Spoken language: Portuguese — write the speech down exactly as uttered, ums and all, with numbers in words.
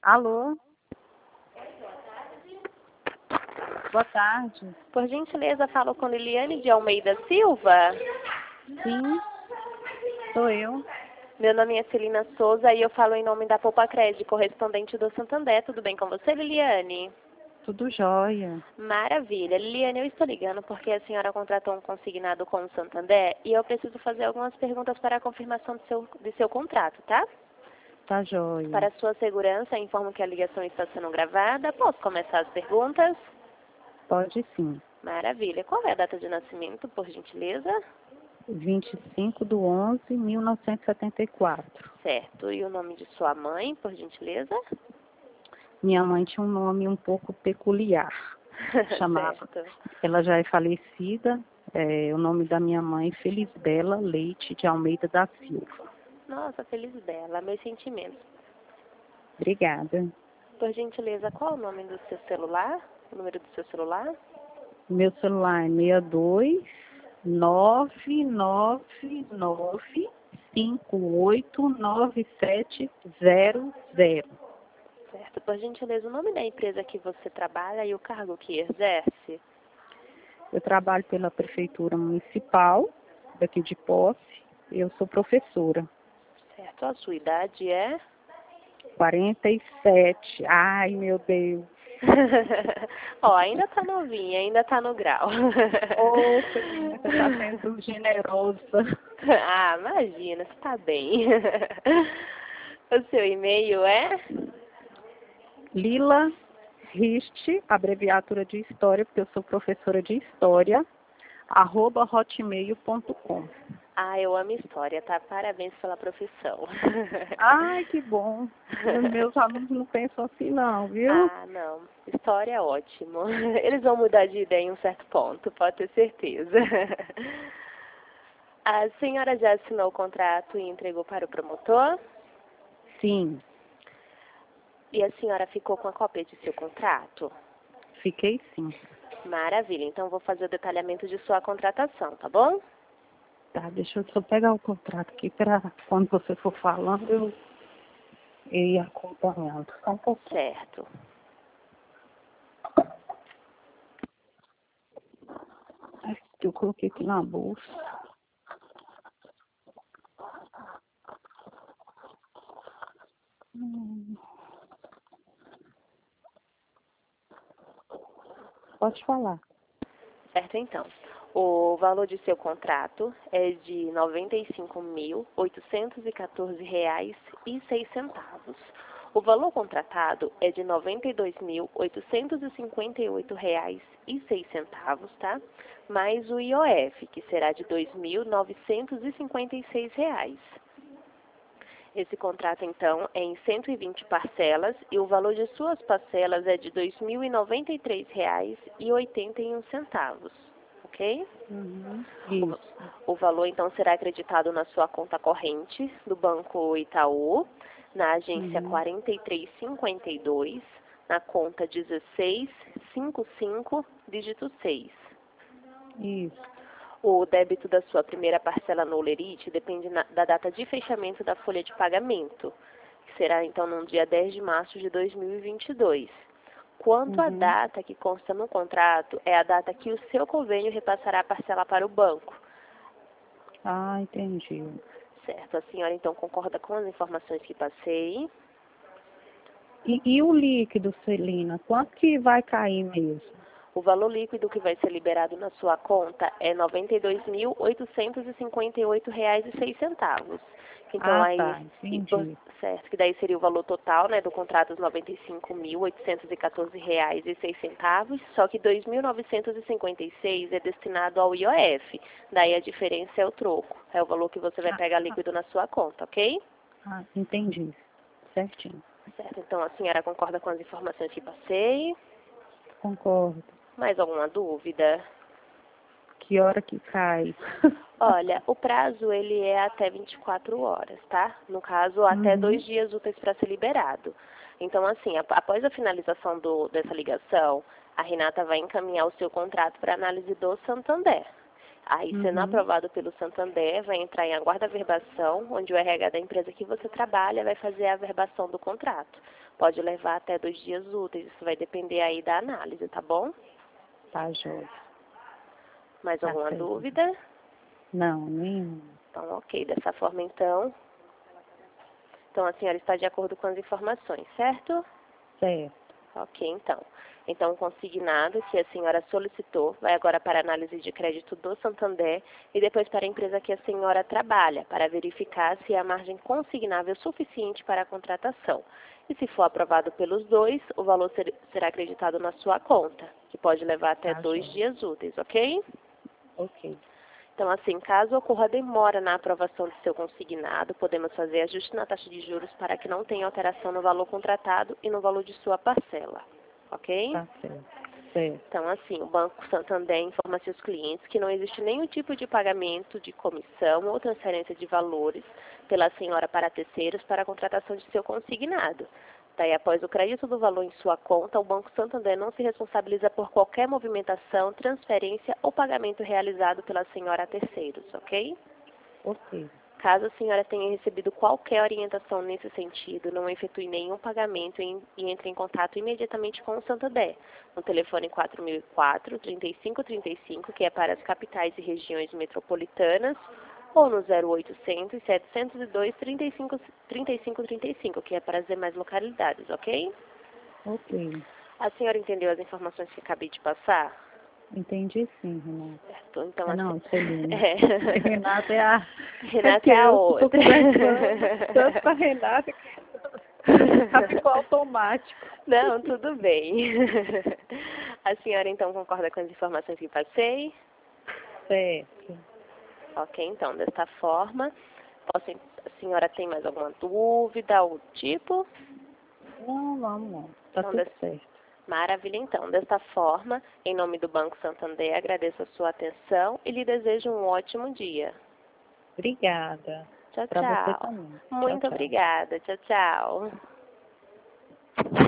Alô? Boa tarde. Por gentileza, falo com Liliane de Almeida Silva. Sim, sou eu. Meu nome é Celina Souza e eu falo em nome da Poupa Crédito, correspondente do Santander. Tudo bem com você, Liliane? Tudo jóia. Maravilha. Liliane, eu estou ligando porque a senhora contratou um consignado com o Santander e eu preciso fazer algumas perguntas para a confirmação do seu, de seu contrato, tá? Tá jóia. Para sua segurança, informo que a ligação está sendo gravada. Posso começar as perguntas? Pode sim. Maravilha. Qual é a data de nascimento, por gentileza? vinte e cinco de onze de mil novecentos e setenta e quatro. Certo. E o nome de sua mãe, por gentileza? Minha mãe tinha um nome um pouco peculiar. Chamava. Certo. Ela já é falecida. É, o nome da minha mãe, Felisbela Leite de Almeida da Silva. Nossa, feliz dela. Meus sentimentos. Obrigada. Por gentileza, qual o nome do seu celular? O número do seu celular? Meu celular é seis dois nove nove nove cinco oito nove sete zero zero. Certo. Por gentileza, o nome da empresa que você trabalha e o cargo que exerce? Eu trabalho pela Prefeitura Municipal, daqui de Posse. Eu sou professora. Certo. A sua idade é? quarenta e sete. Ai, meu Deus. Ó, ainda tá novinha, ainda tá no grau. Ô, Celina, você está sendo generosa. Ah, imagina, você tá bem. O seu e-mail é? Lila Rist, abreviatura de história, porque eu sou professora de história, arroba hotmail ponto com. Ah, eu amo história, tá? Parabéns pela profissão. Ai, que bom. Os meus alunos não pensam assim não, viu? Ah, não. História é ótimo. Eles vão mudar de ideia em um certo ponto, pode ter certeza. A senhora já assinou o contrato e entregou para o promotor? Sim, E a senhora ficou com a cópia de seu contrato? fiquei sim. Maravilha. Então, vou fazer o detalhamento de sua contratação, tá bom? Tá, deixa eu só pegar o contrato aqui para quando você for falando eu, eu ir acompanhando. Só um pouquinho. Certo. Ai, que eu coloquei aqui na bolsa. Hum. Pode falar. Certo, então. O valor de seu contrato é de noventa e cinco mil, oitocentos e quatorze reais e seis centavos. O valor contratado é de noventa e dois mil, oitocentos e cinquenta e oito reais e seis centavos, tá? Mais o I O F, que será de dois mil novecentos e cinquenta e seis reais. Esse contrato, então, é em cento e vinte parcelas e o valor de suas parcelas é de dois mil e noventa e três reais e oitenta e um centavos, ok? Uhum. O, Isso. o valor, então, será acreditado na sua conta corrente do Banco Itaú, na agência Uhum. quarenta e três cinquenta e dois, na conta dezesseis cinquenta e cinco, dígito seis. Isso. O débito da sua primeira parcela no Olerite depende na, da data de fechamento da folha de pagamento, que será então no dia dez de março de dois mil e vinte e dois. Quanto à Uhum. data que consta no contrato, é a data que o seu convênio repassará a parcela para o banco. Ah, entendi. Certo, a senhora então concorda com as informações que passei? E, e o líquido, Celina, quanto que vai cair mesmo? O valor líquido que vai ser liberado na sua conta é noventa e dois mil, oitocentos e cinquenta e oito reais e seis centavos. Então Ah, aí, tá, e por- entendi. certo, que daí seria o valor total, né, do contrato dos noventa e cinco mil, oitocentos e quatorze reais e seis centavos, só que dois mil novecentos e cinquenta e seis é destinado ao I O F. Daí a diferença é o troco, é o valor que você vai Ah, pegar líquido na sua conta, ok? ah, entendi. Certinho. Certo, então a senhora concorda com as informações que passei? Concordo. Mais alguma dúvida? Que hora que cai? Olha, o prazo ele é até vinte e quatro horas, tá? No caso, até Uhum. dois dias úteis para ser liberado. Então, assim, ap- após a finalização do, dessa ligação, a Renata vai encaminhar o seu contrato para análise do Santander. Aí, sendo Uhum. aprovado pelo Santander, vai entrar em aguarda verbação, onde o R H da empresa que você trabalha vai fazer a verbação do contrato. Pode levar até dois dias úteis, isso vai depender aí da análise, tá bom? Tá, joia. Mais Tá alguma certo. dúvida? Não, nenhuma. Então, ok. Dessa forma, então, então a senhora está de acordo com as informações, certo? Certo. Ok, então. Então, o consignado que a senhora solicitou vai agora para a análise de crédito do Santander e depois para a empresa que a senhora trabalha, para verificar se há margem consignável suficiente para a contratação. E se for aprovado pelos dois, o valor ser, será acreditado na sua conta, que pode levar até Tá, dois joia. dias úteis, ok? Ok. Então, assim, caso ocorra demora na aprovação do seu consignado, podemos fazer ajuste na taxa de juros para que não tenha alteração no valor contratado e no valor de sua parcela, ok? Tá certo. Certo. Então, assim, o Banco Santander informa seus clientes que não existe nenhum tipo de pagamento de comissão ou transferência de valores pela senhora para terceiros para a contratação de seu consignado. Daí, após o crédito do valor em sua conta, o Banco Santander não se responsabiliza por qualquer movimentação, transferência ou pagamento realizado pela senhora a terceiros, ok? Ok. Caso a senhora tenha recebido qualquer orientação nesse sentido, não efetue nenhum pagamento e entre em contato imediatamente com o Santander, no telefone quatro mil e quatro, trinta e cinco trinta e cinco, que é para as capitais e regiões metropolitanas, ou no zero oitocentos, setecentos e dois, trinta e cinco trinta e cinco trinta e cinco, que é para as demais localidades, ok? Ok. A senhora entendeu as informações que acabei de passar? Entendi sim, Renata. Certo, então Ah, assim... não, Celina. É. Renata é a... É Renata porque é a eu tô outra. conversando tanto com a Renata que já ficou automático. Não, tudo bem. A senhora então concorda com as informações que passei? Certo. Ok, então, desta forma, posso, a senhora tem mais alguma dúvida, algum tipo? Não, vamos não. Tá Então, tudo des... certo. Maravilha, então. Desta forma, em nome do Banco Santander, agradeço a sua atenção e lhe desejo um ótimo dia. Obrigada. Tchau, Pra você tchau. também. Tchau, Muito tchau. obrigada. Tchau, tchau.